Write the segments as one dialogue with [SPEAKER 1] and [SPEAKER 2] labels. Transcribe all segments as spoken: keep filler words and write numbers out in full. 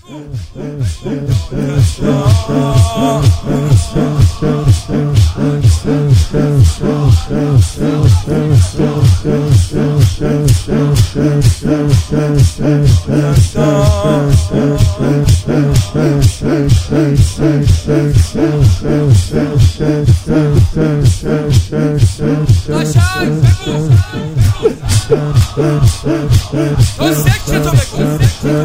[SPEAKER 1] تو سکه تو بکن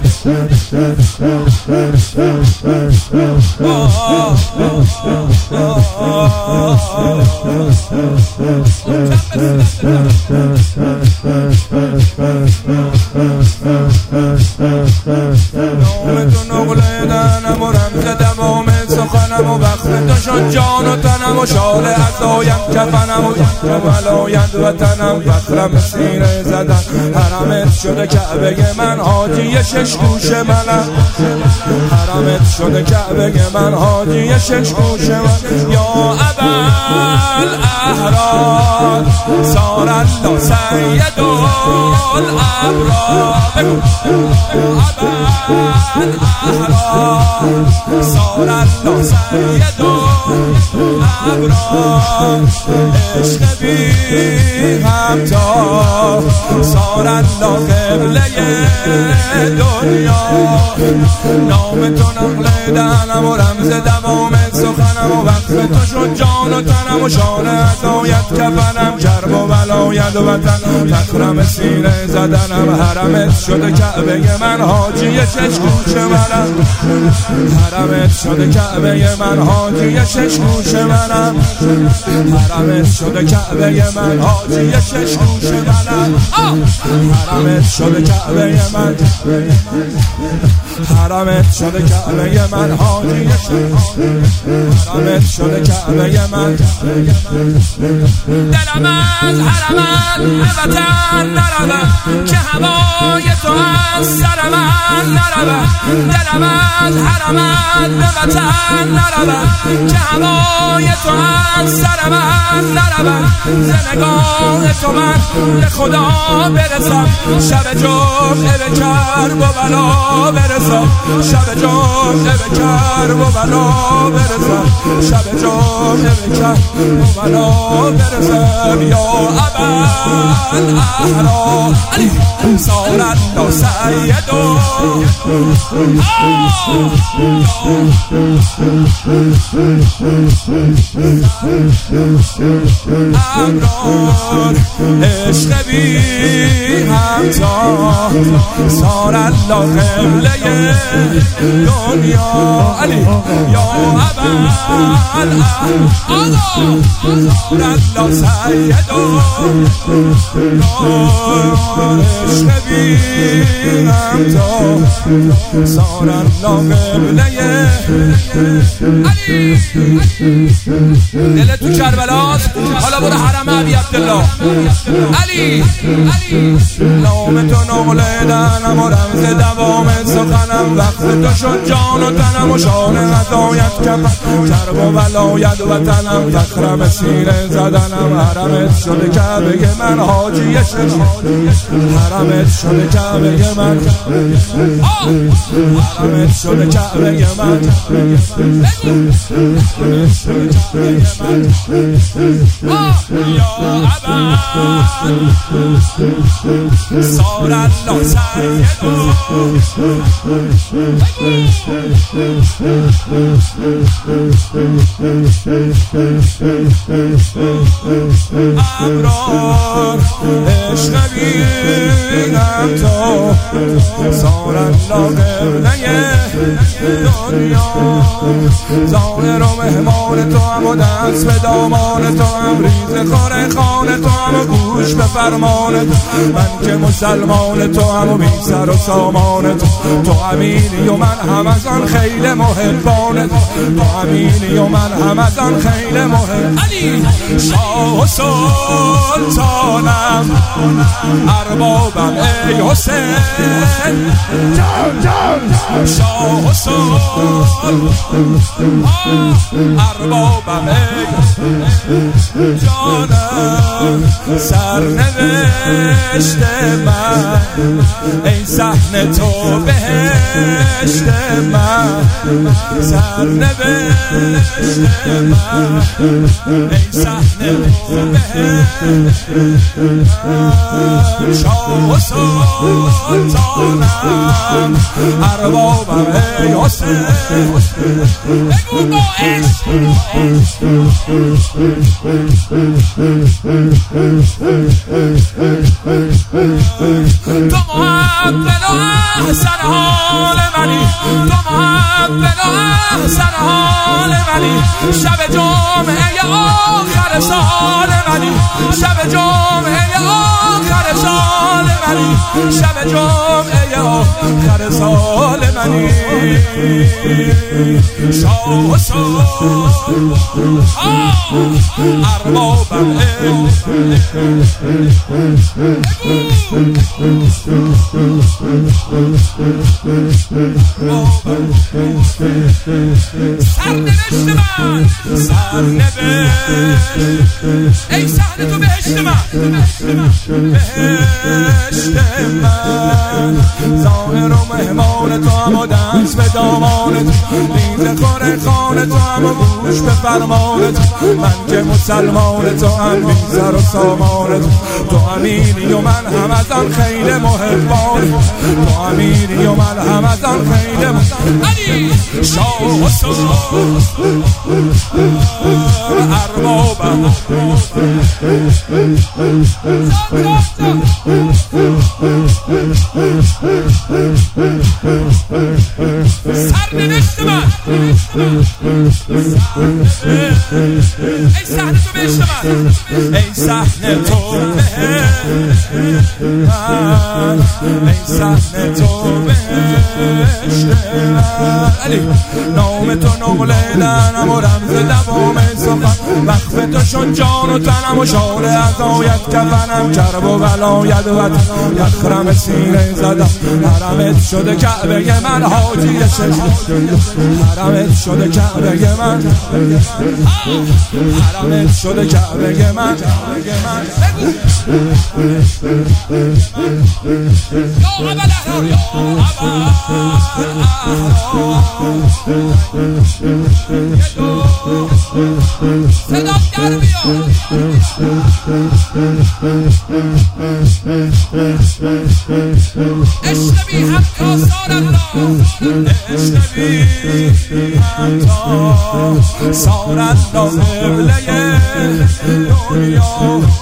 [SPEAKER 1] نام تو نقل دنم و رمز دوام سخنم و وقت تو شد جان و تنم و شال عزایم کفنم و ولایت وطنم فخرم سینه زدن حرمت شده کعبه من حاجی شش گوش منم حرمت شده کعبه من حاجی شش گوش من یا ابل احرار صار الله سید الابرار ابل احرار صار الله سید الابرار عشق بی همتا صار الله قبله دنیا نام تو نقل دهنم و رمز دوام سخنم و وقت تو شد جان و تنم و شان عطایت کفنم کرب و ولایت و وطن فخرم سینه زدنم حرمت شده کعبه من حاجی شش گوش منم حرمت شده کعبه من حاجی شش گوش منم حرمت شده کعبه من حاجی شش گوش منم حرمت شده کعبه من حرمت شده کعبه من حاجی حرمت شده کعبه من دلم از حرمت وطن نرود که هوای تو از سر من نرود دلم از حرمت وطن نرود که هوای تو از سر من نرود ز نگاه تو من به خدا برسم شب جمعه به کرب و بلا برسم شب جمعه به کرب و بلا برسم شب جمعه به کرب و بلا برسم یا ابل احرار علی صار الله سید ابرار عشق بی همتا صار الله قبله دنیا علی یا ابل احرار صار الله سید عشق بی همتا صار الله قبله علی دل تو کربلاست حالا برو حرم ابی عبدالله علی نام تو نقل دهنم و رمز دوام سخنم وقت تو شد جان و تنم و شان عطایت کفن کرب و ولایت وطنم فخرم سینه زدنم حرمت شده کعبه من حاجی شش حرمت شده کعبه من حرمت شده کعبه من یا ابل صار الله سید ابرار عشق بی همتا صار الله قبله دنیا ظاهر و مهمان تو هم و دست به دامان تو هم ریز خاره خانه تو هم و گوش به فرمان تو من که مسلمان تو هم و بی سر و سامان تو تو امینی و من هم از آن خیل محبان تو تو امینی و من هم از آن خیل محب علی شاه و سلطانم اربابم ای حسین شاه شاه و سلطان اربابم ای جانم سرنوشت من ای صحنه تو بهشت من سرنوشت من ای صحنه تو بهشت من شاه و سلطانم اربابم ای حسین بگو با عشق تو محبت و احسن حال منی تو محبت و احسن حال منی شب جمعه آخر سال منی شب جمعه آخر سال منی شب جمعه آخر سال منی شاه و سلطان اربابم سرنوشت من سرنوشت ای صحنه تو بهشت من بهشت من ظاهر و مهمان تو هم و دست به دامان تو ریزه خور خانه تو هم و گوش به فرمان تو من که مسلمان تو هم بی سر و سامان تو تو امینی و من هم از آن خیلی محبان تو امینی و من هم از آن خیلی محبان علی شاه و سلطان اربابم سرنوشت من ای صحنه تو بهشت من ای صحنه تو بهشت من ای صحنه تو بهشت من علی نام تو نقل لنم و رمز دوام سخن وقف تو شد جان و تنم و شال عزایت کفنم کرب و ولایت و یخرم سینه زدم حرمت شده کعبه من حاجی ششم حرمت شده کعبه من حرمت شده کعبه من یا اول احرار یا اول صدا در بیاد اشنبی هم کاسار الله اشنبی هم تا سار الله قبله دنیا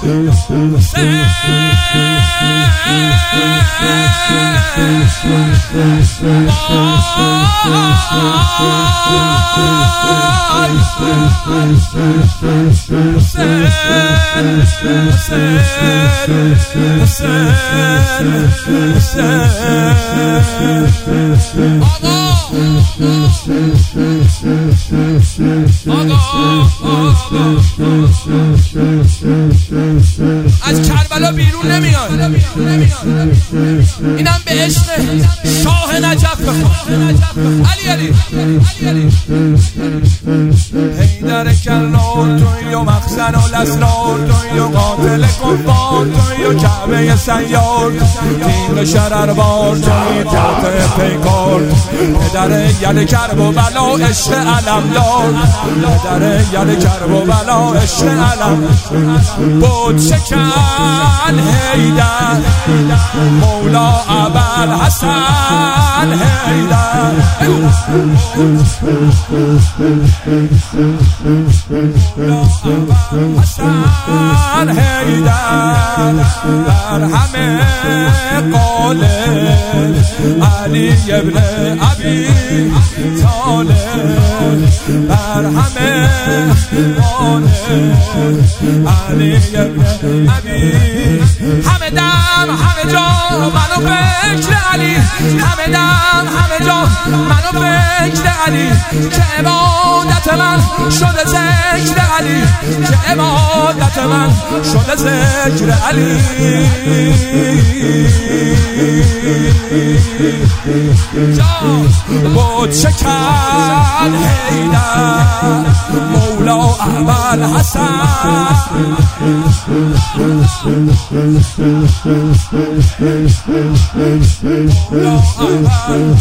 [SPEAKER 1] از کربلا بیرون نمیاد اینم به عشق شاه نجف بخون علی علی حیدر کرنال توی و مخزن و لسنار توی و قاتل کفار توی و کعبه سیار تیغ شرر بار توی قاطع پیکار پدر یل کرب و بلا عشق علمدار پدر یل کرب و بلا عشق علم بود شکن حیدر مولا ابل حسن حیدر مولا ابل حسن حیدر بر همه قال علی ابن ابی طالب بر همه قال علی ابن ابی همه دم همه جا منو فکر علی همه دم همه جا منو فکر علی که عبادت من شده ذکر علی که عبادت من شده ذکر علی بود شکن حیدر مولا احمد حسن مولا احمد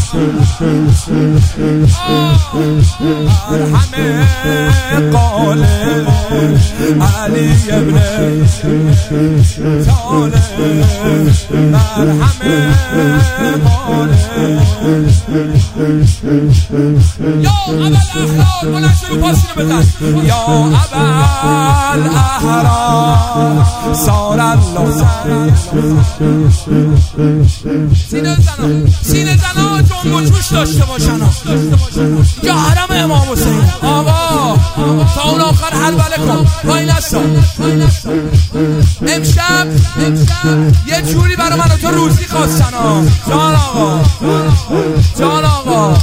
[SPEAKER 1] مرحمه قاله علی ابن طالب مرحمه قاله یا اول احرار بلند شروع پاسینو بزن یا اول احرار سار الله سینه زنا سینه زنا جنب و جوش داشته باشن یا حرم امام حسین آقا تا اون آخر حلبله کن وای نسا امشب یه جوری برای من و تو روزی خواستن ها جان آقا جان آقا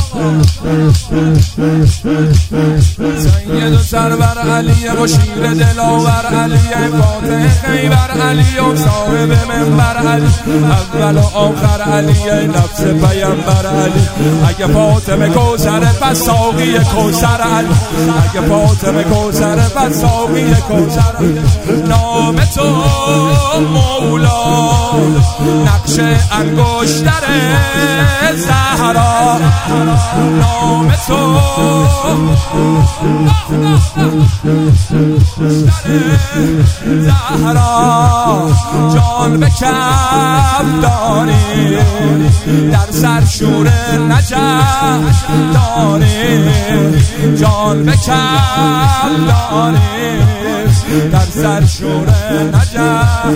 [SPEAKER 1] سید و سرور علی و شیر دلاور علی فاتح خیبر علی و صاحب منبر علی اول و آخر علی نفس پیمبر علی اگه فاطمه کوثر پس ساقی کوثر علی اگه فاطمه کوثر پس ساقی کوثر نام تو مولا نقش انگشتر زهرا نام تو زهرا جان به کف داری در سر شور نجف داری جان به کف داری در سر شور نجف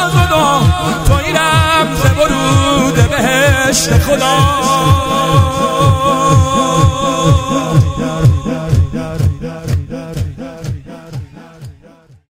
[SPEAKER 1] خدا